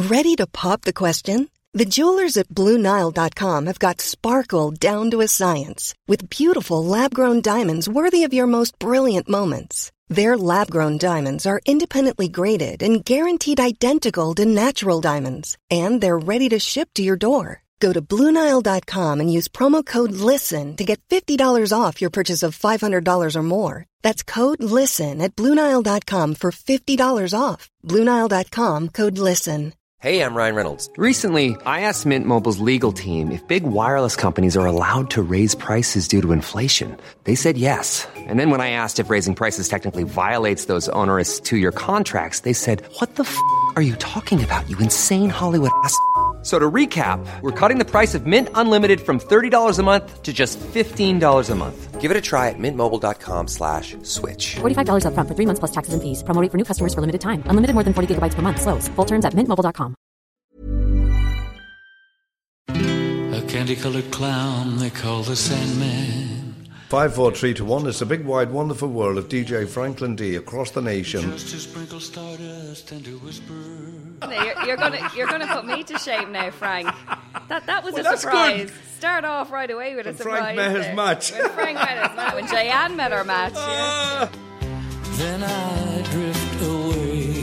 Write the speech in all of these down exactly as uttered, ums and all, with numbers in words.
Ready to pop the question? The jewelers at Blue Nile dot com have got sparkle down to a science with beautiful lab-grown diamonds worthy of your most brilliant moments. Their lab-grown diamonds are independently graded and guaranteed identical to natural diamonds, and they're ready to ship to your door. Go to Blue Nile dot com and use promo code LISTEN to get fifty dollars off your purchase of five hundred dollars or more. That's code LISTEN at Blue Nile dot com for fifty dollars off. Blue Nile dot com, code LISTEN. Hey, I'm Ryan Reynolds. Recently, I asked Mint Mobile's legal team if big wireless companies are allowed to raise prices due to inflation. They said yes. And then when I asked if raising prices technically violates those onerous two-year contracts, they said, what the f*** are you talking about, you insane Hollywood ass f- So to recap, we're cutting the price of Mint Unlimited from thirty dollars a month to just fifteen dollars a month. Give it a try at mintmobile.com slash switch. forty-five dollars up front for three months plus taxes and fees. Promo rate for new customers for limited time. Unlimited more than forty gigabytes per month. Slows full terms at mint mobile dot com. A candy-coloured clown they call the Sandman. Five, four, three to one. It's a big, wide, wonderful world of D J Franklin D across the nation. Just to sprinkle stardust and to whisper. No, you're, you're gonna you're gonna put me to shame now, Frank. That that was Well, a that's surprise. good. Start off right away with When a surprise. Frank met his there. match. When Frank met his match. When Jayanne met her match. Yeah. Then I drift away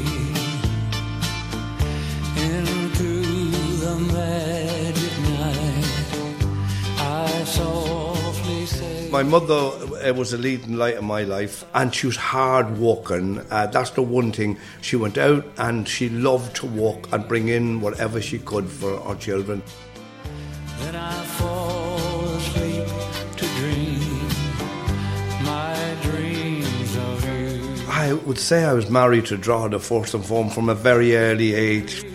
into the magic night. I softly say. My mother uh, was a leading light in my life, and she was hard working. Uh, that's the one thing. She went out and she loved to work and bring in whatever she could for our children. Then I fall asleep to dream my dreams of you. I would say I was married to Drogheda first and foremost from a very early age.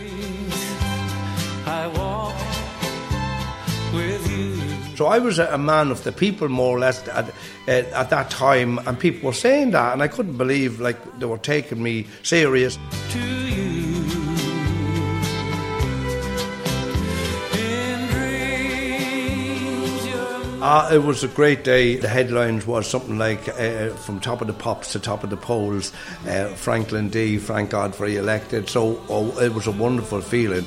I walk with you. So I was a, a man of the people, more or less, at, uh, at that time, and people were saying that, and I couldn't believe like they were taking me serious. To you. In dreams you're Uh, it was a great day. The headlines was something like uh, from top of the pops to top of the polls, uh, Franklin D, Frank Godfrey elected. So oh, it was a wonderful feeling.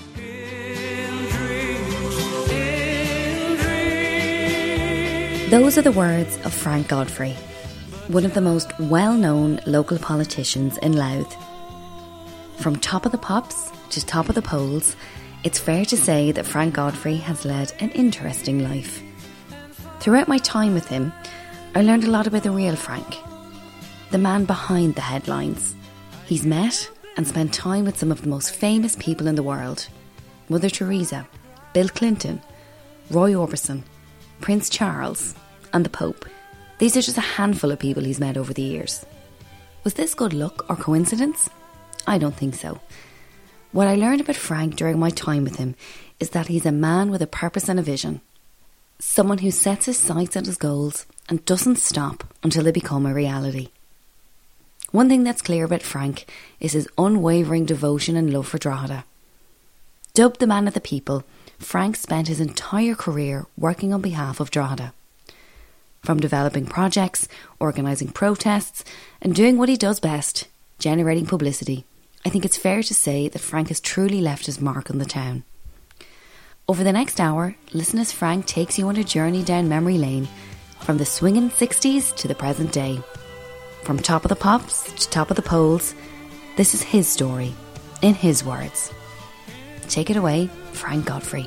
Those are the words of Frank Godfrey, one of the most well-known local politicians in Louth. From top of the pops to top of the polls, it's fair to say that Frank Godfrey has led an interesting life. Throughout my time with him, I learned a lot about the real Frank, the man behind the headlines. He's met and spent time with some of the most famous people in the world: Mother Teresa, Bill Clinton, Roy Orbison, Prince Charles, and the Pope. These are just a handful of people he's met over the years. Was this good luck or coincidence? I don't think so. What I learned about Frank during my time with him is that he's a man with a purpose and a vision. Someone who sets his sights and his goals and doesn't stop until they become a reality. One thing that's clear about Frank is his unwavering devotion and love for Drogheda. Dubbed the man of the people, Frank spent his entire career working on behalf of Drogheda. From developing projects, organising protests, and doing what he does best, generating publicity, I think it's fair to say that Frank has truly left his mark on the town. Over the next hour, listen as Frank takes you on a journey down memory lane, from the swinging sixties to the present day. From top of the pops to top of the polls, this is his story, in his words. Take it away, Frank Godfrey.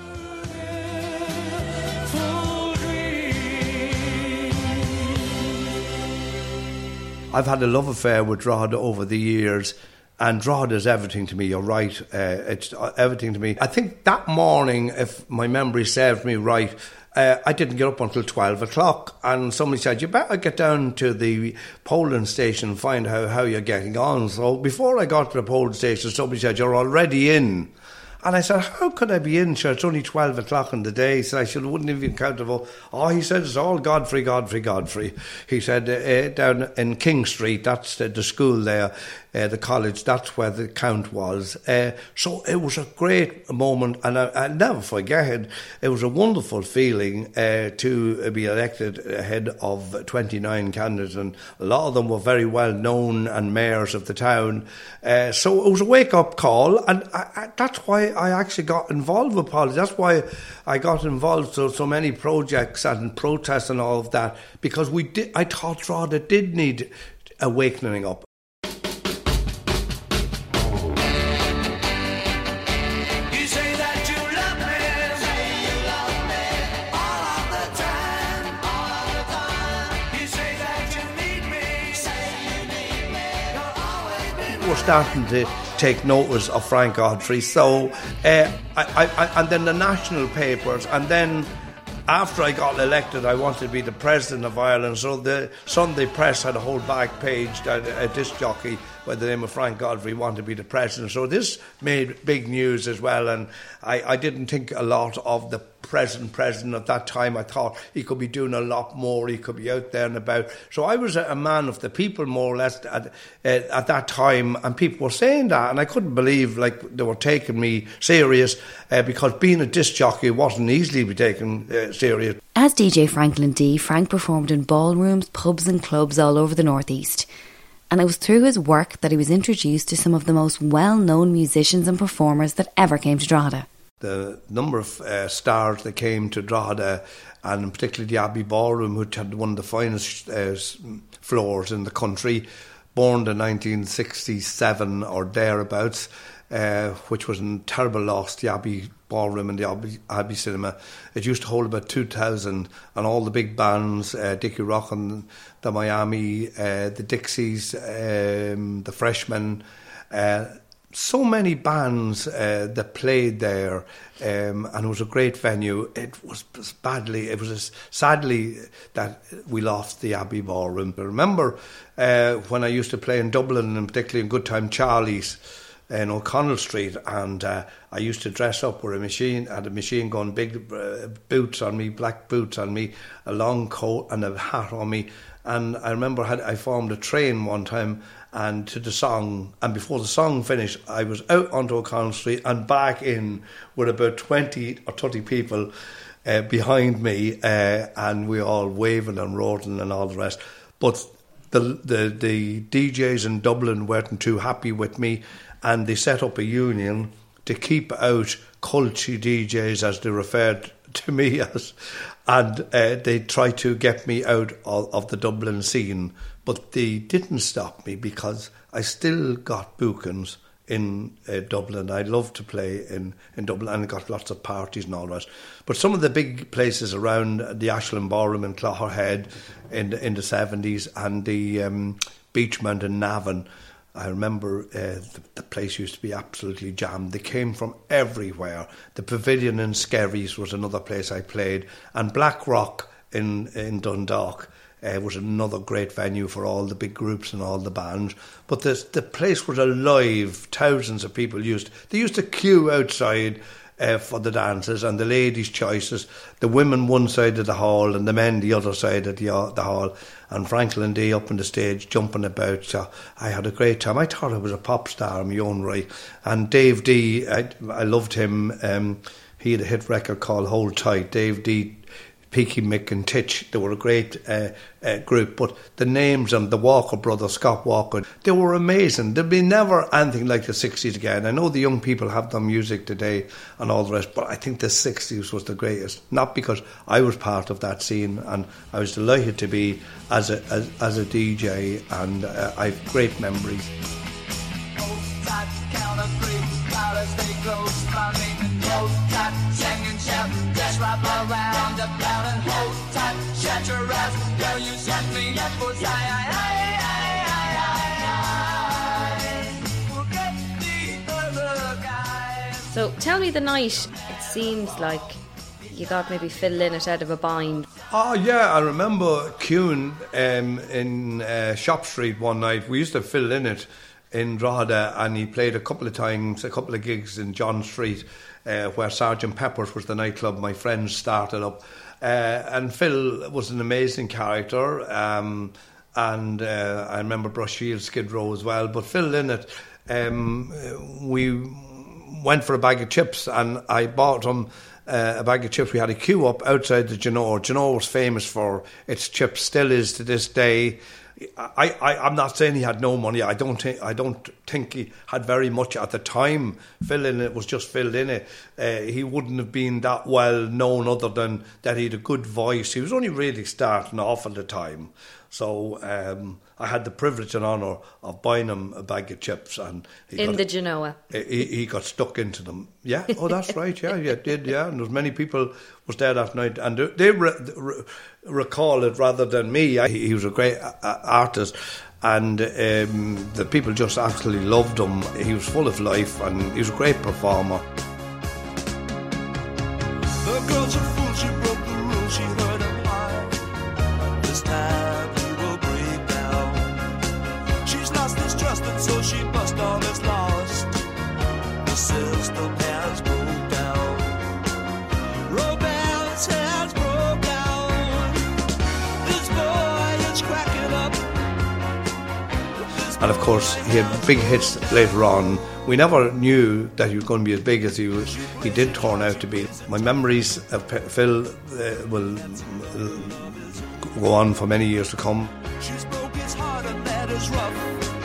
I've had a love affair with Drogheda over the years, and Drogheda is everything to me. You're right, uh, it's everything to me. I think that morning, if my memory serves me right, uh, I didn't get up until twelve o'clock, and somebody said, you better get down to the polling station and find out how you're getting on. So before I got to the polling station, somebody said, you're already in. And I said, how could I be in? Sure, it's only twelve o'clock in the day. So I should wouldn't even count the vote. Oh, he said, it's all Godfrey, Godfrey, Godfrey. He said, uh, down in King Street, that's the, the school there, uh, the college, that's where the count was. Uh, so it was a great moment, and I, I'll never forget it. It was a wonderful feeling uh, to be elected ahead of twenty-nine candidates, and a lot of them were very well known and mayors of the town. Uh, so it was a wake-up call, and I, I, that's why I actually got involved with politics. That's why I got involved in so, so many projects and protests and all of that, because we did. I thought Drogheda did need awakening up. We're starting to take notice of Frank Godfrey. So, uh, I, I, and then the national papers, and then after I got elected, I wanted to be the president of Ireland. So the Sunday Press had a whole back page that a disc jockey by the name of Frank Godfrey wanted to be the president. So this made big news as well. And I, I didn't think a lot of the present president at that time. I thought he could be doing a lot more. He could be out there and about. So I was a, a man of the people, more or less, at, uh, at that time. And people were saying that. And I couldn't believe like they were taking me serious uh, because being a disc jockey wasn't easily be taken uh, serious. As D J Franklin D, Frank performed in ballrooms, pubs and clubs all over the northeast. And it was through his work that he was introduced to some of the most well-known musicians and performers that ever came to Drogheda. The number of uh, stars that came to Drogheda, and particularly the Abbey Ballroom, which had one of the finest uh, floors in the country, born in nineteen sixty-seven or thereabouts, uh, which was a terrible loss, the Abbey Ballroom and the Abbey, Abbey Cinema. It used to hold about two thousand, and all the big bands, uh, Dickie Rock and the Miami, uh, the Dixies, um, the Freshmen, uh, so many bands uh, that played there, um, and it was a great venue. It was badly, it was sadly that we lost the Abbey Ballroom. I remember uh, when I used to play in Dublin, and particularly in Good Time Charlie's in O'Connell Street, and uh, I used to dress up with a machine, had a machine gun, big uh, boots on me, black boots on me, a long coat and a hat on me. And I remember had, I formed a train one time, and to the song, and before the song finished, I was out onto O'Connell Street and back in with about twenty or thirty people uh, behind me, uh, and we all waving and roaring and all the rest. But the, the the D Js in Dublin weren't too happy with me, and they set up a union to keep out culty D Js, as they referred to me as, and uh, they tried to get me out of, of the Dublin scene. But they didn't stop me, because I still got bookings in uh, Dublin. I loved to play in, in Dublin, and I got lots of parties and all the rest. But some of the big places around, the Ashland Ballroom in Clogherhead in the, in the seventies, and the um, Beachmount in Navan, I remember uh, the, the place used to be absolutely jammed. They came from everywhere. The Pavilion in Skerries was another place I played, and Black Rock in, in Dundalk uh, was another great venue for all the big groups and all the bands. But the, the place was alive. Thousands of people used, they used to queue outside Uh, for the dances, and the ladies' choices, the women one side of the hall and the men the other side of the, uh, the hall, and Franklin D up on the stage jumping about. So I had a great time. I thought I was a pop star in my own right. And Dave D, I, I loved him. Um, he had a hit record called Hold Tight. Dave D, Peaky Mick and Titch, they were a great uh, uh, group. But the names and the Walker brothers, Scott Walker, they were amazing. There'd be never anything like the sixties again. I know the young people have their music today and all the rest, but I think the sixties was the greatest. Not because I was part of that scene, and I was delighted to be as a as, as a D J, and uh, I have great memories. So tell me the night. It seems like you got maybe Phil Lynott out of a bind. Oh yeah, I remember queuing um, in uh, Shop Street one night. We used to have Phil Lynott in Drogheda, and he played a couple of times, a couple of gigs in John Street, uh, where Sergeant Pepper's was the nightclub my friends started up. Uh, and Phil was an amazing character, um, and uh, I remember Brushfield, Skid Row as well. But Phil Lynott, um, we went for a bag of chips, and I bought him uh, a bag of chips. We had a queue up outside the Genoa. Genoa was famous for its chips, still is to this day. I, I, I'm not saying he had no money. I don't think I don't think he had very much at the time. Phil Lynott was just Phil Lynott. Uh, he wouldn't have been that well known other than that he had a good voice. He was only really starting off at the time. So um, I had the privilege and honour of buying him a bag of chips, and he in got, the Genoa. He, he got stuck into them. Yeah, oh, that's right. Yeah, yeah, did. Yeah, and there was many people was there that night, and they re- re- recall it rather than me. He, he was a great uh, artist, and um, the people just absolutely loved him. He was full of life, and he was a great performer. The girl's a fool, she broke the rules, she heard him lie. This time and so she bust all is lost. The system has broke down. Romance has broke down. This boy is cracking up. And of course he had big hits later on. We never knew that he was going to be as big as he was. He did turn out to be. My memories of Phil uh, will uh, go on for many years to come. She's broke his heart and that is rough.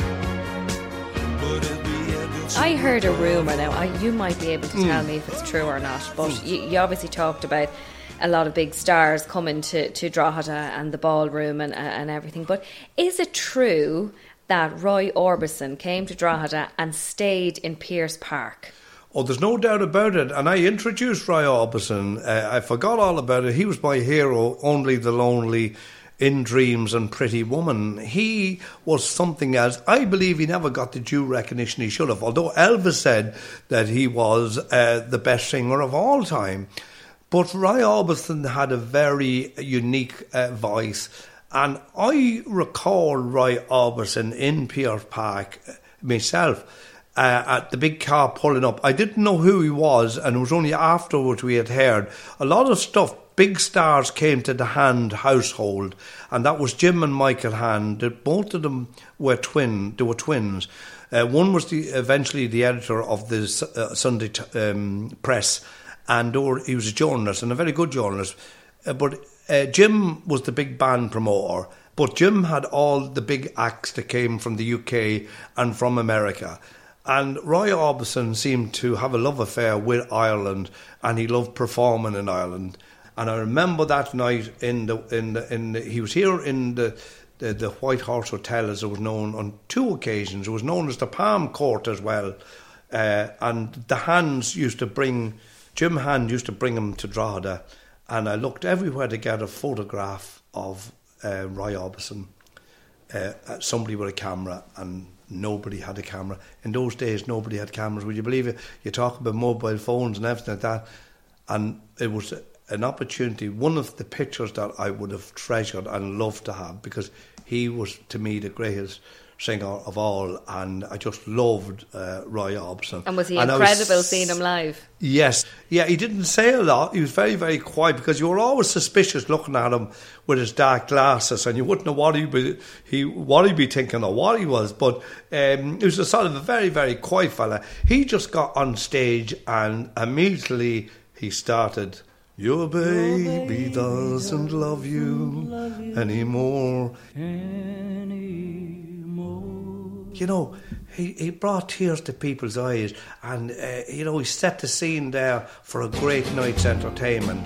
I heard a rumour now, I, you might be able to tell mm. me if it's true or not, but mm. you, you obviously talked about a lot of big stars coming to, to Drogheda and the ballroom and, and everything, but is it true that Roy Orbison came to Drogheda and stayed in Pearse Park? Oh, there's no doubt about it, and I introduced Roy Orbison. Uh, I forgot all about it. He was my hero, Only the Lonely, In Dreams and Pretty Woman. He was something else. I believe he never got the due recognition he should have, although Elvis said that he was uh, the best singer of all time. But Roy Orbison had a very unique uh, voice, and I recall Roy Orbison in Pearse Park uh, myself, uh, at the big car pulling up. I didn't know who he was, and it was only afterwards we had heard a lot of stuff. Big stars came to the Hand household, and that was Jim and Michael Hand. Both of them were twin. They were twins. Uh, one was the, eventually the editor of the uh, Sunday t- um, Press, and or, he was a journalist, and a very good journalist. Uh, but uh, Jim was the big band promoter. But Jim had all the big acts that came from the U K and from America. And Roy Orbison seemed to have a love affair with Ireland, and he loved performing in Ireland. And I remember that night in the in the, in the, he was here in the, the the White Horse Hotel, as it was known, on two occasions. It was known as the Palm Court as well. Uh, and the Hands used to bring Jim Hand used to bring him to Drogheda, and I looked everywhere to get a photograph of uh, Roy Orbison. Uh, somebody with a camera, and nobody had a camera. In those days, nobody had cameras. Would you believe it? You talk about mobile phones and everything like that, and it was an opportunity, one of the pictures that I would have treasured and loved to have, because he was, to me, the greatest singer of all, and I just loved uh, Roy Orbison. And was he and incredible was, seeing him live? Yes. Yeah, he didn't say a lot. He was very, very quiet, because you were always suspicious looking at him with his dark glasses, and you wouldn't know what he'd be, he, what he'd be thinking or what he was. But um, he was a sort of a very, very quiet fella. He just got on stage, and immediately he started... Your baby, Your baby doesn't love you, love you anymore. anymore. You know, he, he brought tears to people's eyes, and, uh, you know, he set the scene there for a great night's entertainment.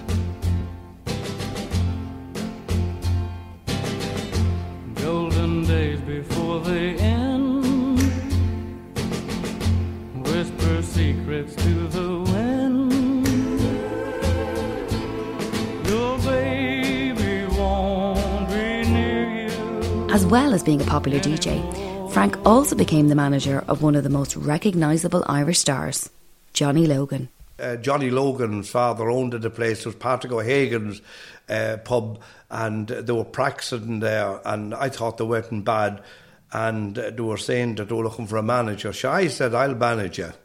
Golden days before they end, whisper secrets to the wind. As well as being a popular D J, Frank also became the manager of one of the most recognisable Irish stars, Johnny Logan. Uh, Johnny Logan's father owned the place. It was Patrick O'Hagan's uh, pub, and they were practising there, and I thought they weren't bad. and uh, they were saying that they were looking for a manager. So I said, I'll manage you.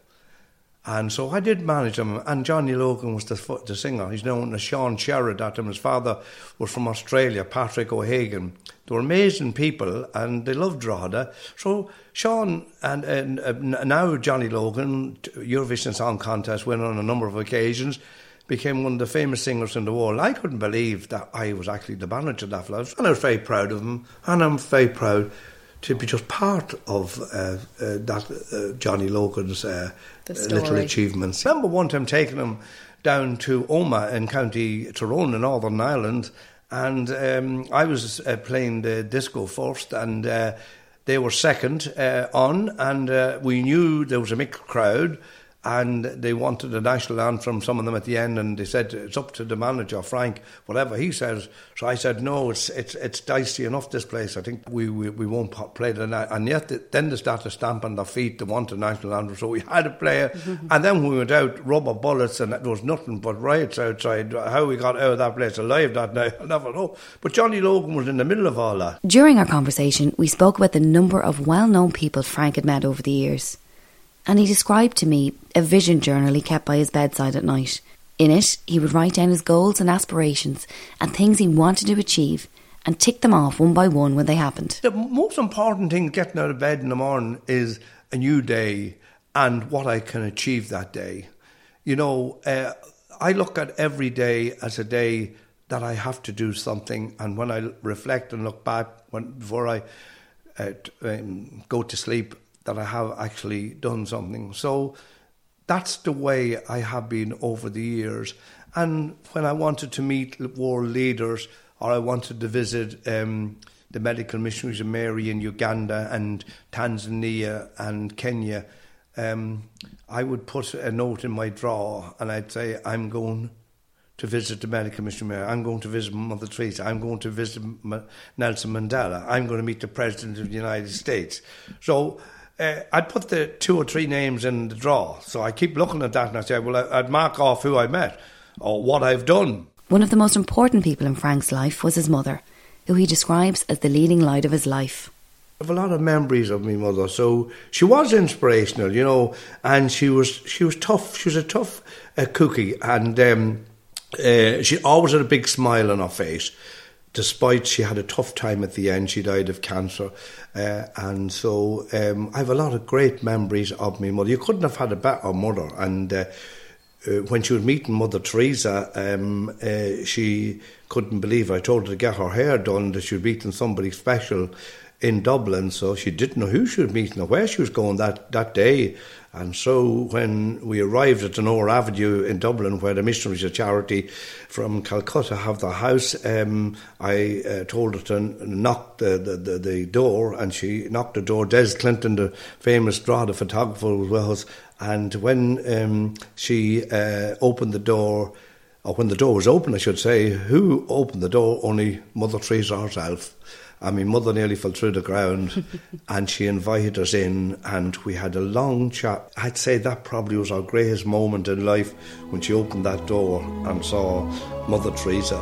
And so I did manage him, and Johnny Logan was the, the singer. He's known as Sean Sherrod at him. His father was from Australia, Patrick O'Hagan. They were amazing people, and they loved Drogheda. So Sean and, and uh, now Johnny Logan, Eurovision Song Contest winner on a number of occasions, became one of the famous singers in the world. I couldn't believe that I was actually the manager of that fellow, and I was very proud of him, and I'm very proud to be just part of uh, uh, that uh, Johnny Logan's uh, uh, little achievements. I remember one time taking him down to Omagh in County Tyrone in Northern Ireland, and um, I was uh, playing the disco first, and uh, they were second uh, on, and uh, we knew there was a mixed crowd, and they wanted a national anthem, some of them at the end, and they said it's up to the manager, Frank, whatever he says. So I said, no, it's it's it's dicey enough, this place. I think we we, we won't play the night. And yet the, then they started stamping their feet, they wanted a national anthem, so we had to play it. And then we went out, rubber bullets, and there was nothing but riots outside. How we got out of that place alive that night, I'll never know. But Johnny Logan was in the middle of all that. During our conversation, we spoke about the number of well-known people Frank had met over the years. And he described to me a vision journal he kept by his bedside at night. In it, he would write down his goals and aspirations and things he wanted to achieve and tick them off one by one when they happened. The most important thing getting out of bed in the morning is a new day and what I can achieve that day. You know, uh, I look at every day as a day that I have to do something, and when I reflect and look back when, before I uh, um, go to sleep, that I have actually done something. So that's the way I have been over the years. And when I wanted to meet world leaders, or I wanted to visit um, the Medical Missionaries of Mary in Uganda and Tanzania and Kenya, um, I would put a note in my drawer and I'd say, I'm going to visit the Medical Missionaries of Mary, I'm going to visit Mother Teresa, I'm going to visit M- Nelson Mandela, I'm going to meet the President of the United States. So Uh, I'd put the two or three names in the drawer. So I keep looking at that and I say, well, I'd mark off who I met or what I've done. One of the most important people in Frank's life was his mother, who he describes as the leading light of his life. I have a lot of memories of my mother. So she was inspirational, you know, and she was she was tough. She was a tough uh, cookie, and um, uh, she always had a big smile on her face. Despite she had a tough time at the end, she died of cancer. Uh, and so um, I have a lot of great memories of my mother. You couldn't have had a better mother. And uh, uh, when she was meeting Mother Teresa, um, uh, she couldn't believe it. I told her to get her hair done, that she was meeting somebody special in Dublin. So she didn't know who she was meeting or where she was going that, that day. And so when we arrived at Donore Avenue in Dublin, where the Missionaries of Charity from Calcutta have their house, um, I uh, told her to knock the, the, the, the door, and she knocked the door. Des Clinton, the famous Drogheda photographer, was with us. And when um, she uh, opened the door, or when the door was open, I should say, who opened the door? Only Mother Teresa herself. I mean, Mother nearly fell through the ground, and she invited us in, and we had a long chat. I'd say that probably was our greatest moment in life, when she opened that door and saw Mother Teresa.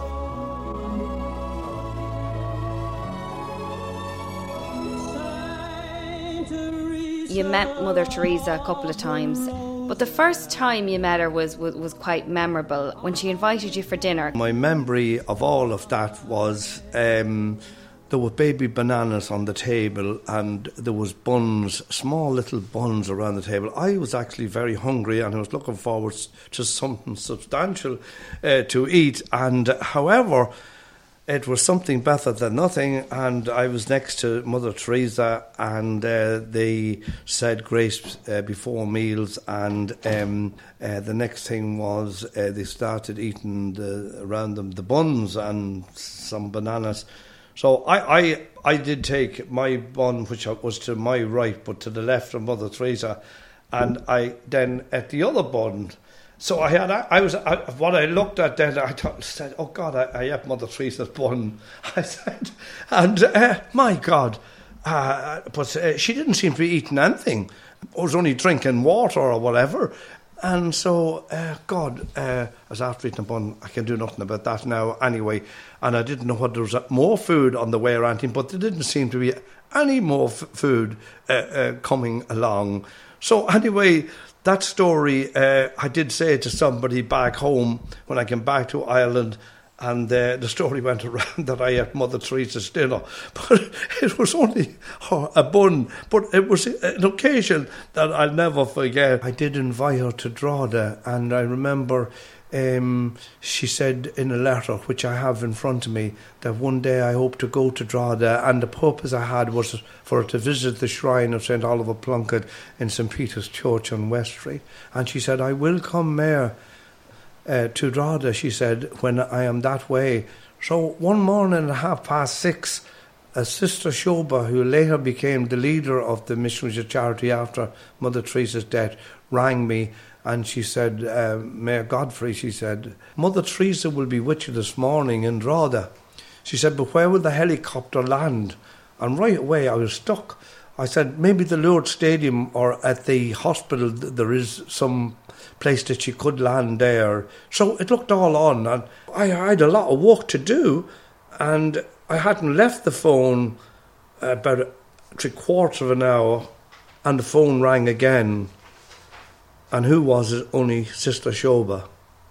You met Mother Teresa a couple of times, but the first time you met her was, was, was quite memorable, when she invited you for dinner. My memory of all of that was... Um, There were baby bananas on the table, and there was buns, small little buns around the table. I was actually very hungry, and I was looking forward to something substantial uh, to eat. And however, it was something better than nothing. And I was next to Mother Teresa, and uh, they said grace uh, before meals. And um, uh, the next thing was uh, they started eating the, around them the buns and some bananas. So I, I I did take my bun, which was to my right, but to the left of Mother Teresa, and I then ate the other bun. So I had I was I, what I looked at then, I thought, said, oh God, I, I ate Mother Teresa's bun. I said, and uh, my God, uh, but uh, she didn't seem to be eating anything. I was only drinking water or whatever. And so, uh, God, uh, I was after eating a bun. I can do nothing about that now anyway. And I didn't know whether there was more food on the way or anything, but there didn't seem to be any more f- food uh, uh, coming along. So anyway, that story, uh, I did say to somebody back home when I came back to Ireland, and uh, the story went around that I ate Mother Teresa's dinner. But it was only oh, a bun. But it was an occasion that I'll never forget. I did invite her to Drogheda, and I remember um, she said in a letter, which I have in front of me, that one day I hope to go to Drogheda, and the purpose I had was for her to visit the shrine of Saint Oliver Plunkett in Saint Peter's Church on West Street. And she said, I will come, Mayor, Uh, to Drogheda, she said, when I am that way. So one morning at half past six, a Sister Shoba, who later became the leader of the Missionaries of Charity after Mother Teresa's death, rang me, and she said, uh, Mayor Godfrey, she said, Mother Teresa will be with you this morning in Drogheda. She said, but where will the helicopter land? And right away I was stuck. I said, maybe the Lourdes Stadium or at the hospital, there is some place that she could land there. So it looked all on, and I had a lot of work to do, and I hadn't left the phone about three quarters of an hour, and the phone rang again. And who was it? Only Sister Shoba.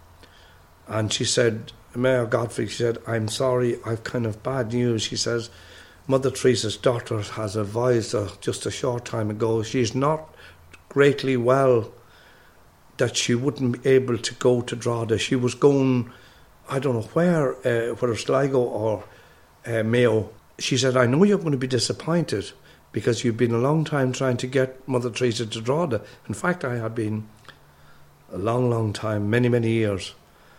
And she said, Mayor Godfrey, she said, I'm sorry, I've kind of bad news. She says, Mother Teresa's daughter has advised her just a short time ago she's not greatly well, that she wouldn't be able to go to Drogheda. She was going, I don't know where, uh, whether it's Sligo or uh, Mayo. She said, I know you're going to be disappointed because you've been a long time trying to get Mother Teresa to Drogheda. In fact, I had been a long, long time, many, many years.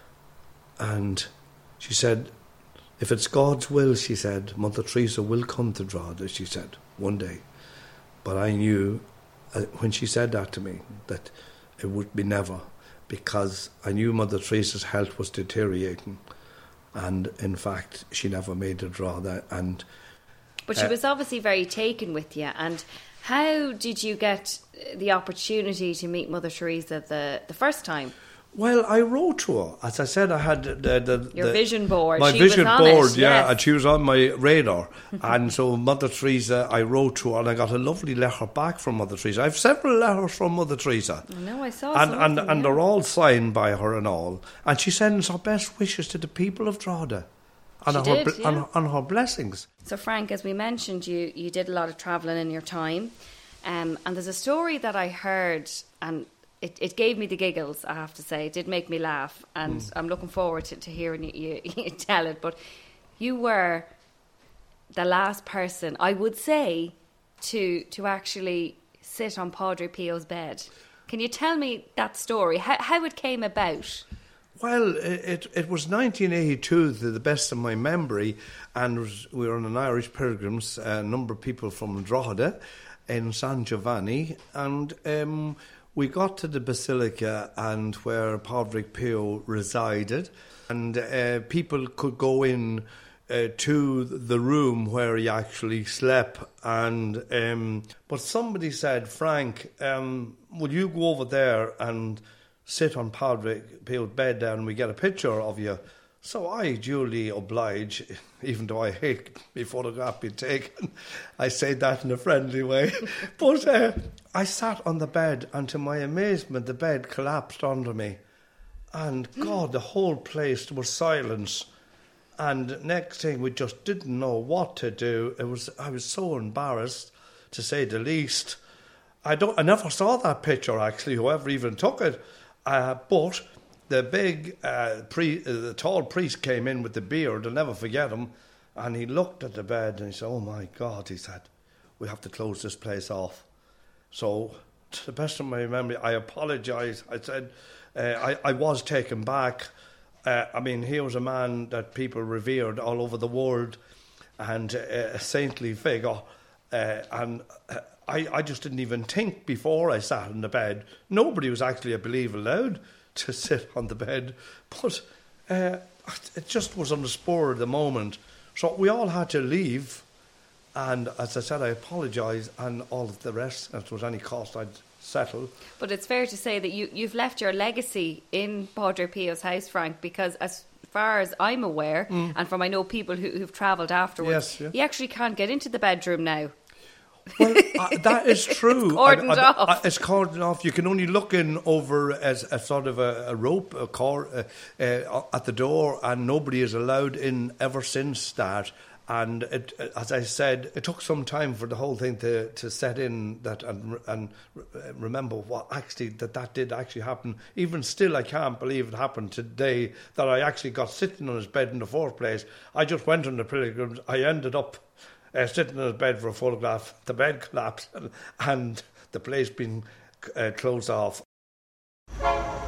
And she said, if it's God's will, she said, Mother Teresa will come to Drogheda, she said, one day. But I knew, uh, when she said that to me, that it would be never, because I knew Mother Teresa's health was deteriorating, and in fact she never made it Drogheda. And but she uh, was obviously very taken with you. And how did you get the opportunity to meet Mother Teresa the the first time? Well, I wrote to her. As I said, I had the, the your the, vision board. My she vision was on board, it, yeah, yes. and she was on my radar. And so Mother Teresa, I wrote to her, and I got a lovely letter back from Mother Teresa. I have several letters from Mother Teresa. I know, I saw and some and of them, and yeah. they're all signed by her and all. And she sends her best wishes to the people of Drogheda, and She her did, bl- yeah. and, and her blessings. So Frank, as we mentioned, you you did a lot of travelling in your time, um, and there's a story that I heard, and It, it gave me the giggles, I have to say. It did make me laugh, and mm. I'm looking forward to, to hearing you, you, you tell it. But you were the last person, I would say, to to actually sit on Padre Pio's bed. Can you tell me that story, how, how it came about? Well, it it was nineteen eighty-two, to the best of my memory, and we were on an Irish pilgrims, a number of people from Drogheda in San Giovanni, and Um, we got to the Basilica and where Padre Pio resided, and uh, people could go in uh, to the room where he actually slept. And um, but somebody said, Frank, um, will you go over there and sit on Padre Pio's bed there and we get a picture of you? So I duly oblige, even though I hate my photograph being taken. I say that in a friendly way. But uh, I sat on the bed, and to my amazement, the bed collapsed under me. And God, the whole place was silence. And next thing, we just didn't know what to do. It was I was so embarrassed, to say the least. I don't. I never saw that picture, actually, whoever even took it. Uh, but the big, uh, pre, uh, the tall priest came in with the beard, I'll never forget him, and he looked at the bed and he said, oh my God, he said, we have to close this place off. So, to the best of my memory, I apologise. I said, uh, I, I was taken back. Uh, I mean, he was a man that people revered all over the world, and uh, a saintly figure, uh, and uh, I, I just didn't even think before I sat in the bed. Nobody was actually, I believe, allowed to sit on the bed, but uh, it just was on the spur of the moment. So we all had to leave, and as I said, I apologise, and all of the rest, if there was any cost, I'd settled. But it's fair to say that you, you've left your legacy in Padre Pio's house, Frank, because as far as I'm aware, mm. and from I know people who, who've travelled afterwards, yes, yeah. you actually can't get into the bedroom now. Well, uh, that is true. It's cordoned I, I, off. I, it's cordoned off. You can only look in over as a sort of a, a rope, a cord uh, uh, at the door, and nobody is allowed in ever since that. And it, as I said, it took some time for the whole thing to, to set in that and and remember what actually that that did actually happen. Even still, I can't believe it happened today. That I actually got sitting on his bed in the first place. I just went on the pilgrims. I ended up uh, sitting on his bed for a photograph. The bed collapsed and, and the place being uh, closed off. You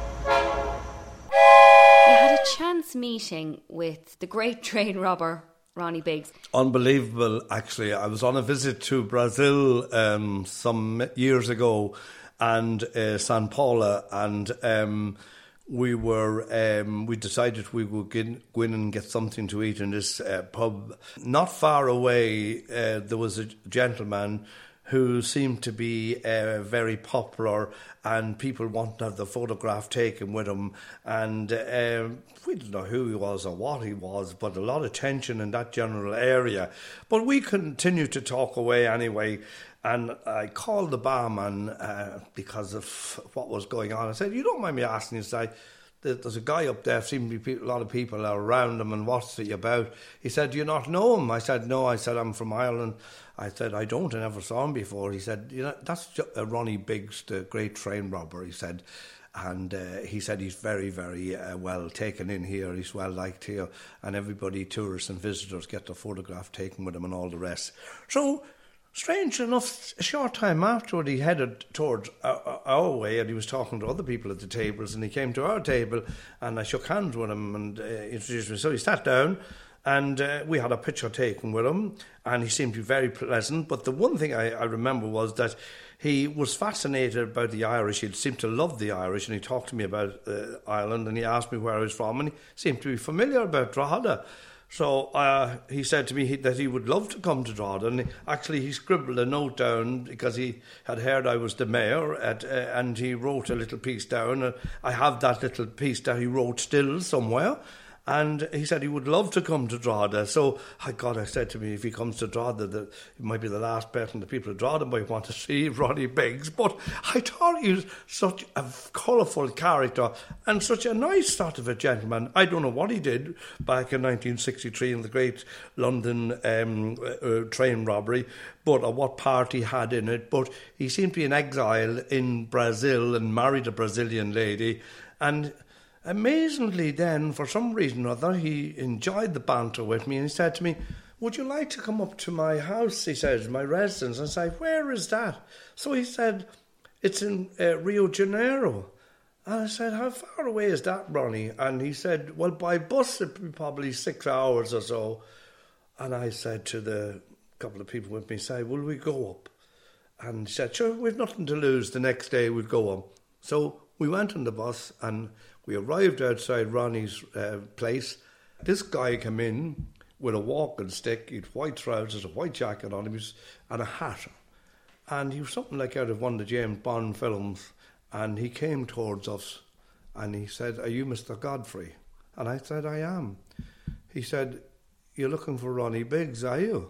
had a chance meeting with the great train robber Ronnie Biggs. Unbelievable, actually. I was on a visit to Brazil um, some years ago, and uh, São Paulo, and um, we were um, we decided we would get, go in and get something to eat in this uh, pub. Not far away, uh, there was a gentleman who seemed to be uh, very popular, and people wanted to have the photograph taken with him. And uh, we didn't know who he was or what he was, but a lot of tension in that general area. But we continued to talk away anyway. And I called the barman uh, because of what was going on. I said, you don't mind me asking you, say, there's a guy up there, seems to be a lot of people are around him, and what's he about? He said, do you not know him? I said, no. I said, I'm from Ireland. I said, I don't, I never saw him before. He said, you know, that's uh, Ronnie Biggs, the great train robber, he said. And uh, he said he's very, very uh, well taken in here. He's well liked here. And everybody, tourists and visitors, get their photograph taken with him and all the rest. So, strange enough, a short time afterward, he headed towards our, our way, and he was talking to other people at the tables, and he came to our table, and I shook hands with him and uh, introduced me. So he sat down, and uh, we had a picture taken with him, and he seemed to be very pleasant. But the one thing I, I remember was that he was fascinated about the Irish. He seemed to love the Irish, and he talked to me about uh, Ireland, and he asked me where I was from, and he seemed to be familiar about Drogheda. So uh, he said to me he, that he would love to come to Drogheda, and he, actually he scribbled a note down because he had heard I was the mayor, at, uh, and he wrote a little piece down. And I have that little piece that he wrote still somewhere. And he said he would love to come to Drogheda. So, oh God, I said to me, if he comes to Drogheda, that it might be the last person the people of Drogheda might want to see, Ronnie Biggs. But I thought he was such a colourful character and such a nice sort of a gentleman. I don't know what he did back in nineteen sixty-three in the great London um, uh, train robbery, but or what part he had in it. But he seemed to be in exile in Brazil and married a Brazilian lady. And amazingly then, for some reason or other, he enjoyed the banter with me, and he said to me, would you like to come up to my house, he said, my residence? And I said, where is that? So he said, it's in uh, Rio de Janeiro. And I said, how far away is that, Ronnie? And he said, well, by bus it'd be probably six hours or so. And I said to the couple of people with me, say, will we go up? And he said, sure, we've nothing to lose. The next day we'd go up. So we went on the bus, and we arrived outside Ronnie's uh, place. This guy came in with a walking stick. He had white trousers, a white jacket on him, and a hat. And he was something like out of one of the James Bond films. And he came towards us, and he said, are you Mister Godfrey? And I said, I am. He said, you're looking for Ronnie Biggs, are you?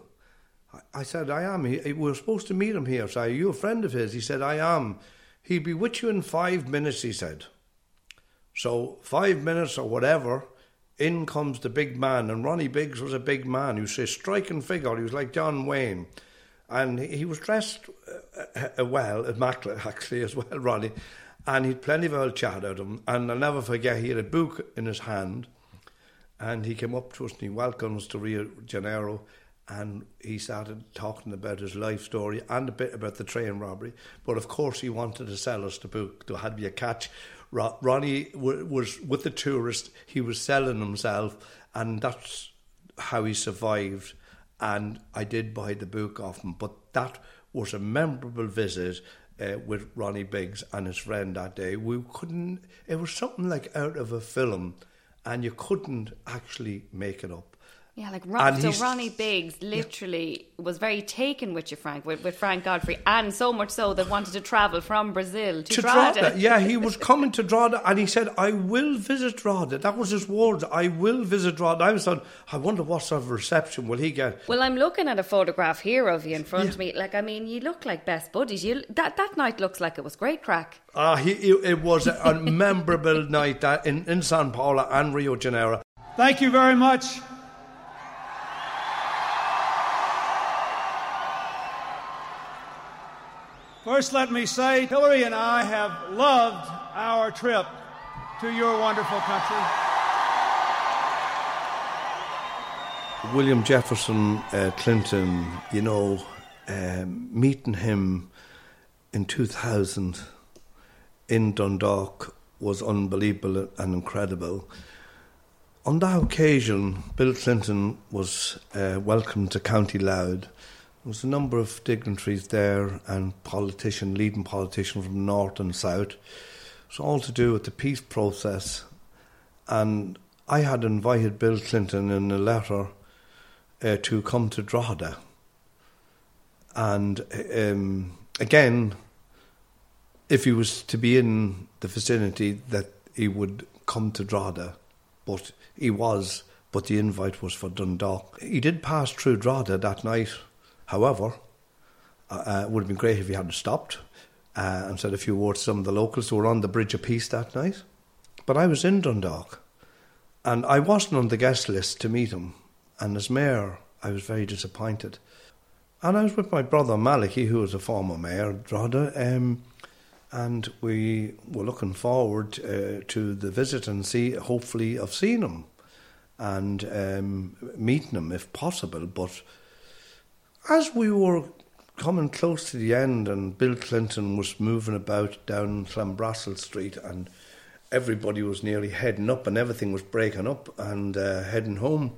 I said, I am. He, we were supposed to meet him here. So are you a friend of his? He said, I am. He'll be with you in five minutes, he said. So five minutes or whatever, in comes the big man. And Ronnie Biggs was a big man. He was a striking figure. He was like John Wayne. And he was dressed uh, uh, well, immaculate actually as well, Ronnie. And he'd plenty of old chat out of him. And I'll never forget, he had a book in his hand. And he came up to us and he welcomed us to Rio de Janeiro. And he started talking about his life story and a bit about the train robbery. But of course he wanted to sell us the book. There had to be a catch. Ronnie was with the tourist. He was selling himself, and that's how he survived. And I did buy the book off him. But that was a memorable visit uh, with Ronnie Biggs and his friend that day. We couldn't. It was something like out of a film, and you couldn't actually make it up. Yeah, like Ron, so he's- Ronnie Biggs literally yeah. was very taken with you, Frank, with, with Frank Godfrey, and so much so that wanted to travel from Brazil to, to Drogheda. Drogheda. Yeah, he was coming to Drogheda, and he said, I will visit Drogheda. That was his words, I will visit Drogheda. I was thought, I wonder what sort of reception will he get. Well, I'm looking at a photograph here of you in front yeah. of me. Like, I mean, you look like best buddies. You That, that night looks like it was great crack. Ah, he, it, it was a, a memorable night that in, in Sao Paulo and Rio de Janeiro. Thank you very much. First, let me say, Hillary and I have loved our trip to your wonderful country. William Jefferson uh, Clinton, you know, um, meeting him in two thousand in Dundalk was unbelievable and incredible. On that occasion, Bill Clinton was uh, welcomed to County Louth. There was a number of dignitaries there and politician, leading politicians from north and south. It was all to do with the peace process. And I had invited Bill Clinton in a letter uh, to come to Drogheda. And um, again, if he was to be in the vicinity, that he would come to Drogheda. But he was, but the invite was for Dundalk. He did pass through Drogheda that night. However, uh, it would have been great if he hadn't stopped uh, and said a few words to some of the locals who were on the Bridge of Peace that night. But I was in Dundalk, and I wasn't on the guest list to meet him. And as mayor, I was very disappointed. And I was with my brother Malachy, who was a former mayor of Drogheda, um, and we were looking forward uh, to the visit and see, hopefully, of seeing him and um, meeting him if possible. But as we were coming close to the end and Bill Clinton was moving about down Clanbrassil Street and everybody was nearly heading up and everything was breaking up and uh, heading home,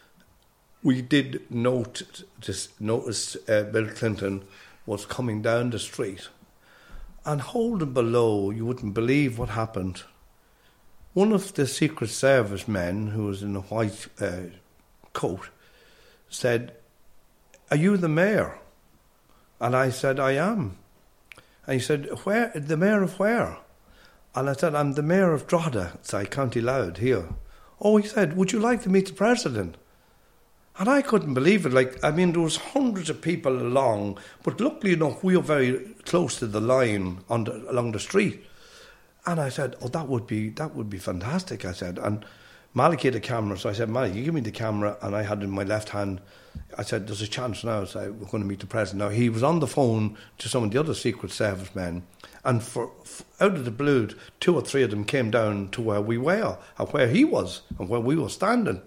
we did note, just notice uh, Bill Clinton was coming down the street, and holding below, you wouldn't believe what happened. One of the Secret Service men, who was in a white uh, coat, said, "Are you the mayor?" And I said, "I am." And he said, "Where? The mayor of where?" And I said, "I'm the mayor of Drogheda, say County Louth here." Oh, he said, "Would you like to meet the president?" And I couldn't believe it. Like, I mean, there was hundreds of people along, but luckily enough, we were very close to the line on the, along the street. And I said, "Oh, that would be that would be fantastic." I said, and Malachy had the camera, so I said, "Malachy, you give me the camera," and I had it in my left hand. I said, "There's a chance now." So we're going to meet the president. Now he was on the phone to some of the other Secret Service men, and for, for out of the blue, two or three of them came down to where we were, and where he was, and where we were standing.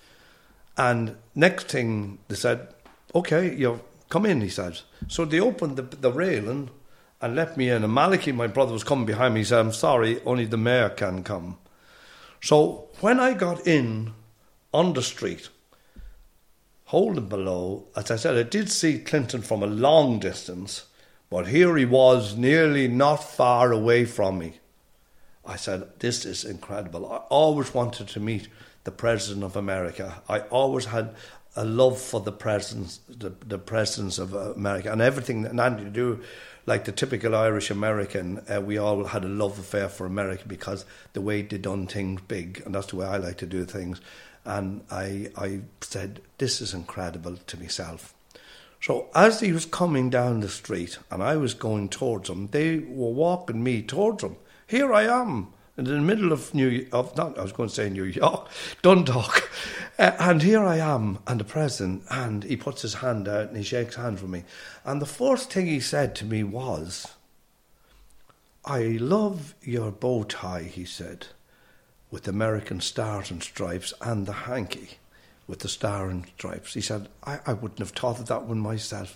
And next thing they said, "Okay, you come in," he said. So they opened the, the railing and let me in. And Malachy, my brother, was coming behind me. He said, "I'm sorry, only the mayor can come." So when I got in on the street, holding below, as I said, I did see Clinton from a long distance, but here he was nearly not far away from me. I said, "This is incredible. I always wanted to meet the President of America. I always had a love for the presidents, the, the presidents of America, and everything that had to do, like the typical Irish American, uh, we all had a love affair for America because the way they done things big, and that's the way I like to do things." And I, I said, "This is incredible," to myself. So as he was coming down the street and I was going towards him, they were walking me towards him. Here I am, in the middle of New of not I was going to say New York, Dundalk, uh, and here I am, and the president, and he puts his hand out and he shakes hands with me, and the first thing he said to me was, "I love your bow tie," he said, "with American stars and stripes, and the hanky with the star and stripes." He said, I, I wouldn't have thought of that one myself."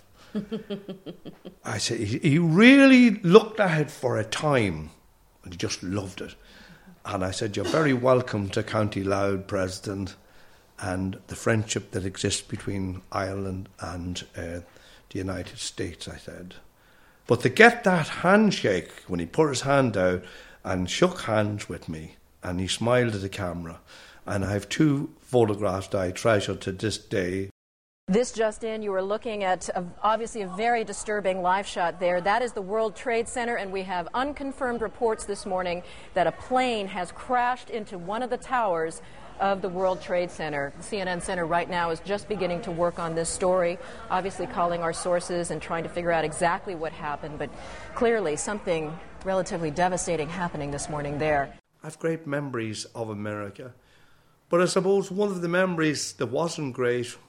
I said, he, he really looked at it for a time, and he just loved it. And I said, "You're very welcome to County Louth, President, and the friendship that exists between Ireland and uh, the United States," I said. But to get that handshake, when he put his hand out and shook hands with me, and he smiled at the camera. And I have two photographs that I treasure to this day. This just in, you were looking at a, obviously a very disturbing live shot there. That is the World Trade Center, and we have unconfirmed reports this morning that a plane has crashed into one of the towers of the World Trade Center. The C N N Center right now is just beginning to work on this story, obviously calling our sources and trying to figure out exactly what happened, but clearly something relatively devastating happening this morning there. I have great memories of America, but I suppose one of the memories that wasn't great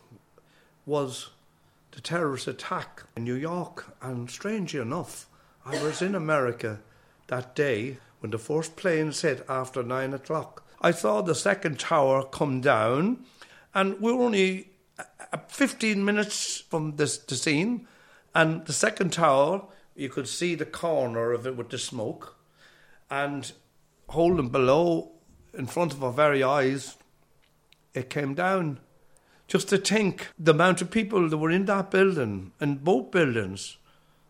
was the terrorist attack in New York. And strangely enough, I was in America that day when the first planes hit after nine o'clock. I saw the second tower come down, and we were only fifteen minutes from this, the scene, and the second tower, you could see the corner of it with the smoke, and holding below, in front of our very eyes, it came down. Just to think the amount of people that were in that building, in both buildings,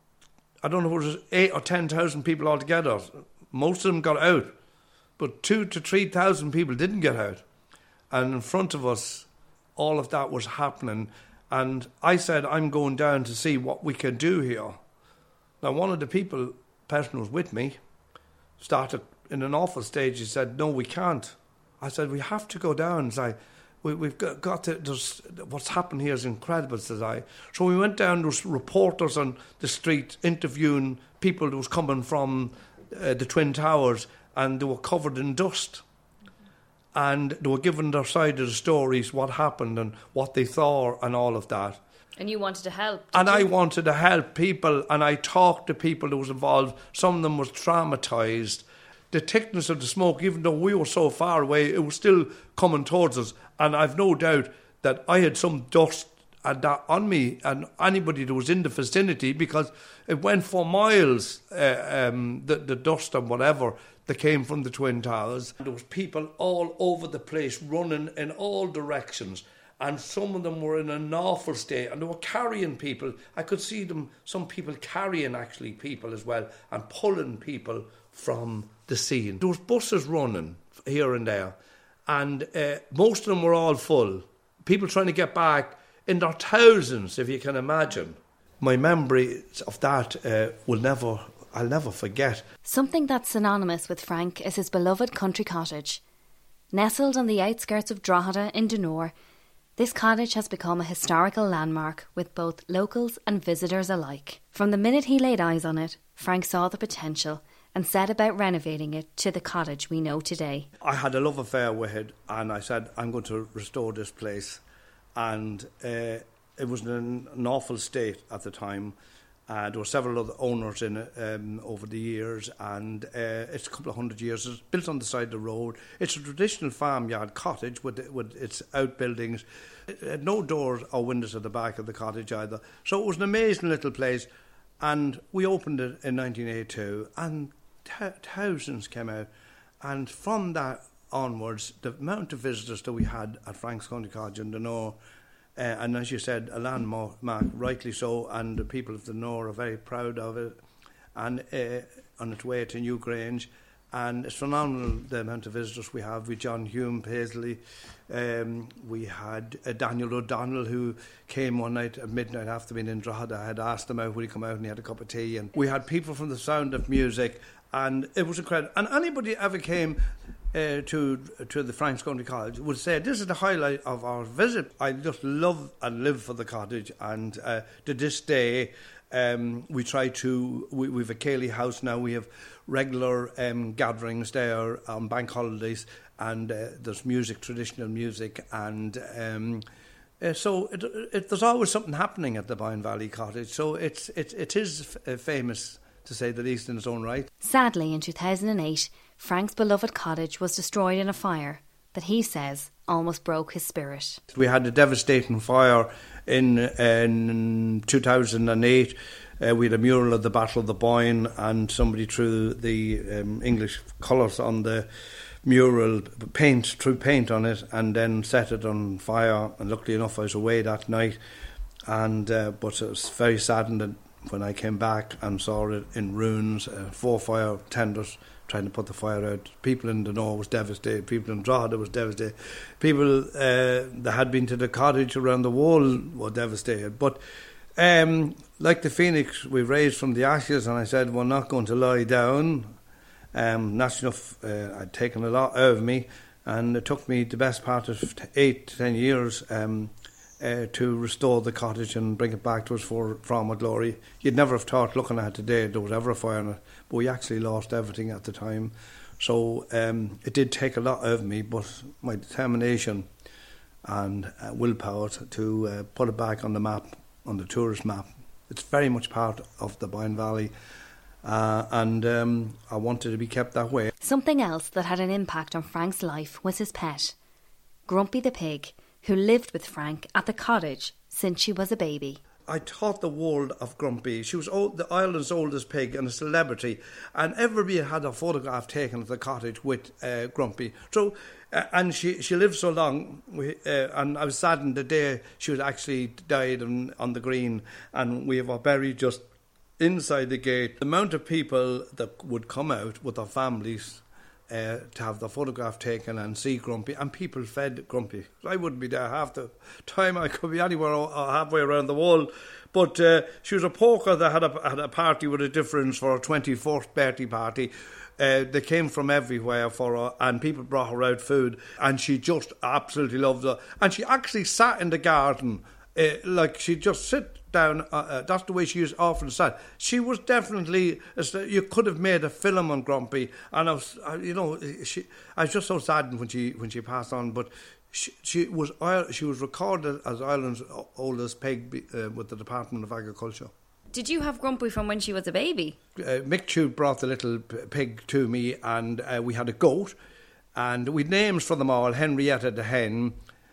I don't know if it was eight or ten thousand people altogether. Most of them got out, but two to three thousand people didn't get out. And in front of us, all of that was happening. And I said, I'm going down to see what we can do here. Now, one of the people, person who was with me, started in an awful stage. He said, no, we can't. I said, we have to go down and say, We, we've got, got to, there's, what's happened here is incredible, says I. So we went down, there was reporters on the street interviewing people that was coming from uh, the Twin Towers, and they were covered in dust. And they were giving their side of the stories, what happened and what they thought and all of that. And you wanted to help. And you? I wanted to help people, and I talked to people that was involved. Some of them was traumatised. The thickness of the smoke, even though we were so far away, it was still coming towards us. And I've no doubt that I had some dust and that on me and anybody that was in the vicinity, because it went for miles, uh, um, the, the dust and whatever that came from the Twin Towers. There was people all over the place running in all directions, and some of them were in an awful state, and they were carrying people. I could see them, some people carrying actually people as well, and pulling people from the scene. There was buses running here and there, and uh, most of them were all full. People trying to get back in their thousands, if you can imagine. My memories of that uh, will never, I'll never forget. Something that's synonymous with Frank is his beloved country cottage. Nestled on the outskirts of Drogheda in Dunor, this cottage has become a historical landmark with both locals and visitors alike. From the minute he laid eyes on it, Frank saw the potential and set about renovating it to the cottage we know today. I had a love affair with it, and I said, I'm going to restore this place. And uh, it was in an, an awful state at the time. Uh, there were several other owners in it um, over the years, and uh, it's a couple of hundred years. It's built on the side of the road. It's a traditional farmyard cottage with, with its outbuildings. It had no doors or windows at the back of the cottage either. So it was an amazing little place. And we opened it in nineteen eighty-two, and th- thousands came out. And from that onwards, the amount of visitors that we had at Frank's Country Cottage in Dunor, uh, and as you said, a landmark, rightly so, and the people of Dunor are very proud of it, and uh, on its way to Newgrange. And it's phenomenal the amount of visitors we have. With John Hume Paisley, um, we had uh, Daniel O'Donnell, who came one night at midnight after being in Drogheda. I had asked him out, would he come out, and he had a cup of tea. And we had people from the Sound of Music, and it was incredible. And anybody ever came uh, to to the Frank's Country Cottage would say, this is the highlight of our visit. I just love and live for the cottage, and uh, to this day, Um, we try to, we, we've a Cayley House now, we have regular um, gatherings there on bank holidays, and uh, there's music, traditional music, and um, uh, so it, it, there's always something happening at the Boyne Valley Cottage, so it's, it, it is f- uh, famous, to say the least, in its own right. Sadly, in two thousand eight, Frank's beloved cottage was destroyed in a fire that he says almost broke his spirit. We had a devastating fire in, in two thousand eight. Uh, we had a mural of the Battle of the Boyne, and somebody threw the um, English colours on the mural, paint, threw paint on it, and then set it on fire. And luckily enough, I was away that night, and uh, but it was very saddened when I came back and saw it in ruins. Uh, four fire tenders trying to put the fire out. People in the north was devastated. People in Drogheda was devastated. People uh, that had been to the cottage around the wall were devastated. But um, like the phoenix, we raised from the ashes, and I said, we're not going to lie down. Um, that's enough. Uh, I'd taken a lot out of me, and it took me the best part of eight to ten years um, uh, to restore the cottage and bring it back to its for, former glory. You'd never have thought, looking at it today, there was ever a fire in it, but we actually lost everything at the time. So um, it did take a lot out of me, but my determination and uh, willpower to uh, put it back on the map, on the tourist map. It's very much part of the Boyne Valley. Uh, and um, I wanted to be kept that way. Something else that had an impact on Frank's life was his pet, Grumpy the pig, who lived with Frank at the cottage since she was a baby. I taught the world of Grumpy. She was old, the Ireland's oldest pig and a celebrity, and everybody had a photograph taken at the cottage with uh, Grumpy. So, uh, and she, she lived so long, we, uh, and I was saddened the day she was actually died on, on the green, and we have her buried just inside the gate. The amount of people that would come out with their families uh, to have their photograph taken and see Grumpy, and people fed Grumpy. I wouldn't be there half the time. I could be anywhere or halfway around the world. But uh, she was a poker that had a, had a party with a difference for her twenty-fourth birthday party. Uh, they came from everywhere for her, and people brought her out food, and she just absolutely loved her. And she actually sat in the garden, uh, like she'd just sit down. Uh, uh, that's the way she was often said. She was definitely, you could have made a film on Grumpy, and I was, uh, you know, she. I was just so saddened when she when she passed on. But she, she was she was recorded as Ireland's oldest pig uh, with the Department of Agriculture. Did you have Grumpy from when she was a baby? Uh, Mick Tube brought the little p- pig to me, and uh, we had a goat, and we'd names for them all. Henrietta the hen.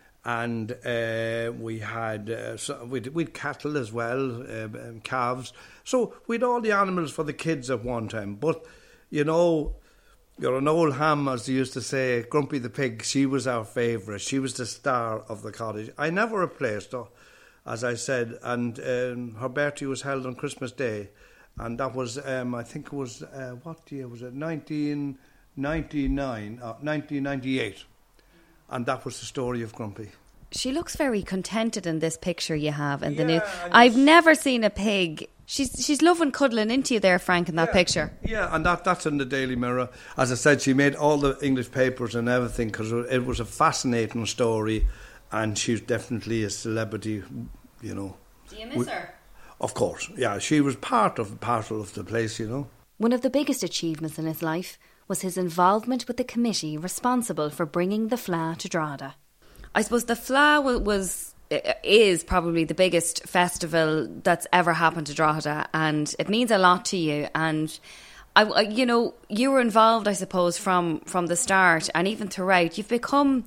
And uh, we had uh, so we'd, we'd cattle as well, uh, and calves. So we'd all the animals for the kids at one time. But, you know, you're an old ham, as they used to say. Grumpy the pig, she was our favourite. She was the star of the cottage. I never replaced her, as I said. And um, her birthday was held on Christmas Day. And that was, um, I think it was, uh, what year was it? nineteen ninety-nine, uh, nineteen ninety-eight. And that was the story of Grumpy. She looks very contented in this picture you have in yeah, the new. I've never seen a pig. She's she's loving cuddling into you there, Frank, in that yeah, picture. Yeah, and that that's in the Daily Mirror. As I said, she made all the English papers and everything because it was a fascinating story, and she's definitely a celebrity, you know. Do you miss we, her? Of course, yeah. She was part of parcel of the place, you know. One of the biggest achievements in his life was his involvement with the committee responsible for bringing the Fleadh to Drogheda. I suppose the Fleadh was, is probably the biggest festival that's ever happened to Drogheda, and it means a lot to you. And I, you know, you were involved, I suppose, from from the start, and even throughout. You've become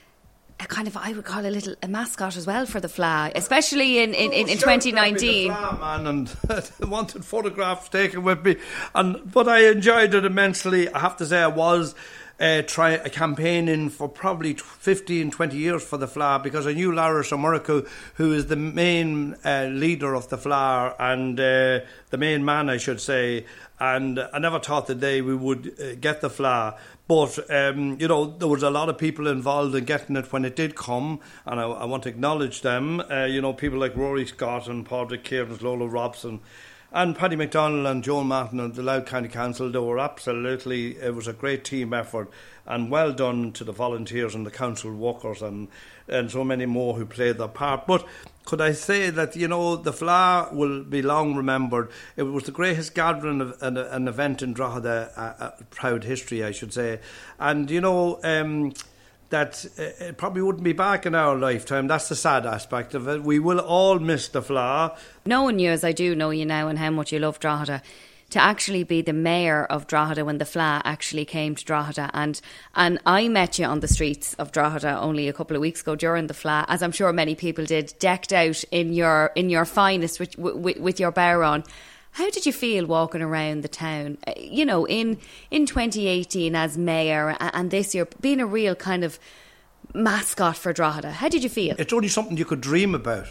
a kind of, I would call a little a mascot as well for the Fleadh, especially in, in, in, in twenty nineteen. The Fleadh, man, and wanted photographs taken with me, and but I enjoyed it immensely. I have to say, I was uh, try a campaigning for probably fifteen, twenty years for the Fleadh, because I knew Lars O'Murricu, who is the main uh, leader of the Fleadh and uh, the main man, I should say. And I never thought the day we would uh, get the Fleadh. But, um, you know, there was a lot of people involved in getting it when it did come, and I, I want to acknowledge them. Uh, you know, people like Rory Scott and Padraig Cairns, Lola Robson, and Paddy McDonnell and Joan Martin and the Louth County Council. They were absolutely, it was a great team effort, and well done to the volunteers and the council workers and, and so many more who played their part. But could I say that, you know, the Fleadh will be long remembered. It was the greatest gathering of an, an event in Drogheda, a, a proud history, I should say. And, you know, um, that uh, it probably wouldn't be back in our lifetime. That's the sad aspect of it. We will all miss the Fleadh. Knowing you as I do know you now and how much you love Drogheda, to actually be the mayor of Drogheda when the Fleadh actually came to Drogheda, and and I met you on the streets of Drogheda only a couple of weeks ago during the Fleadh, as I'm sure many people did, decked out in your in your finest with, with, with your bow on. How did you feel walking around the town, you know, in in twenty eighteen as mayor, and this year being a real kind of mascot for Drogheda? How did you feel? It's only something you could dream about.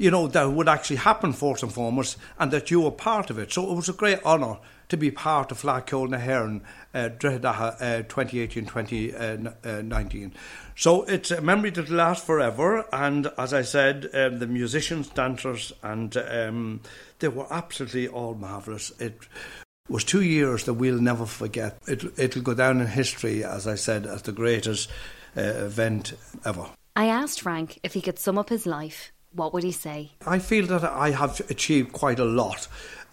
you know, that would actually happen first and foremost, and that you were part of it. So it was a great honour to be part of Fleadh Cheoil na hÉireann uh, Drogheda uh, twenty eighteen twenty nineteen. So it's a memory that will last forever, and as I said, um, the musicians, dancers, and um, they were absolutely all marvellous. It was two years that we'll never forget. It, it'll go down in history, as I said, as the greatest uh, event ever. I asked Frank if he could sum up his life. What would he say? I feel that I have achieved quite a lot.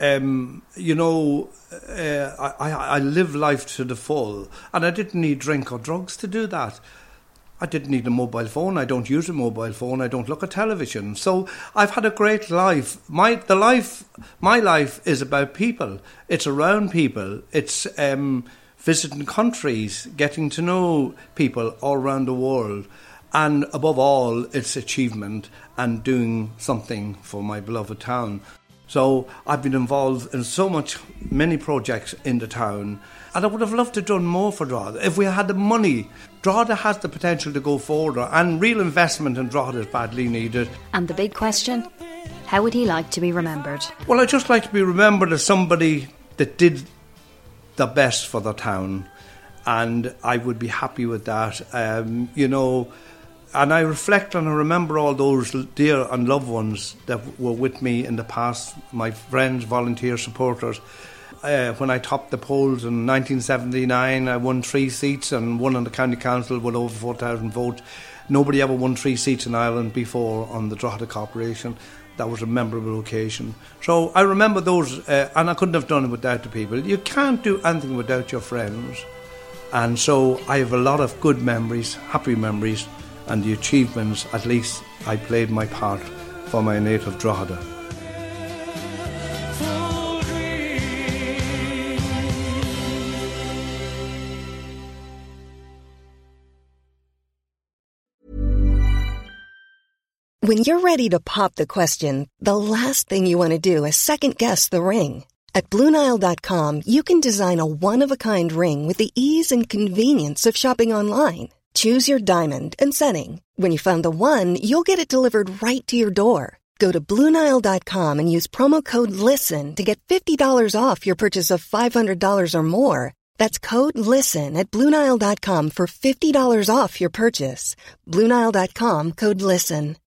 Um, you know, uh, I, I live life to the full, and I didn't need drink or drugs to do that. I didn't need a mobile phone. I don't use a mobile phone. I don't look at television. So I've had a great life. My the life, my life is about people. It's around people. It's um, visiting countries, getting to know people all around the world. And above all, it's achievement and doing something for my beloved town. So I've been involved in so much, many projects in the town, and I would have loved to have done more for Drogheda. If we had the money, Drogheda has the potential to go further, and real investment in Drogheda is badly needed. And the big question, how would he like to be remembered? Well, I'd just like to be remembered as somebody that did the best for the town, and I would be happy with that. Um, you know, and I reflect and I remember all those dear and loved ones that were with me in the past, my friends, volunteers, supporters. Uh, when I topped the polls in nineteen seventy-nine, I won three seats and won on the county council with over four thousand votes. Nobody ever won three seats in Ireland before on the Drogheda Corporation. That was a memorable occasion. So I remember those, uh, and I couldn't have done it without the people. You can't do anything without your friends. And so I have a lot of good memories, happy memories, and the achievements. At least I played my part for my native Drogheda. When you're ready to pop the question, the last thing you want to do is second-guess the ring. At Blue Nile dot com, you can design a one-of-a-kind ring with the ease and convenience of shopping online. Choose your diamond and setting. When you find the one, you'll get it delivered right to your door. Go to Blue Nile dot com and use promo code LISTEN to get fifty dollars off your purchase of five hundred dollars or more. That's code LISTEN at Blue Nile dot com for fifty dollars off your purchase. Blue Nile dot com, code LISTEN.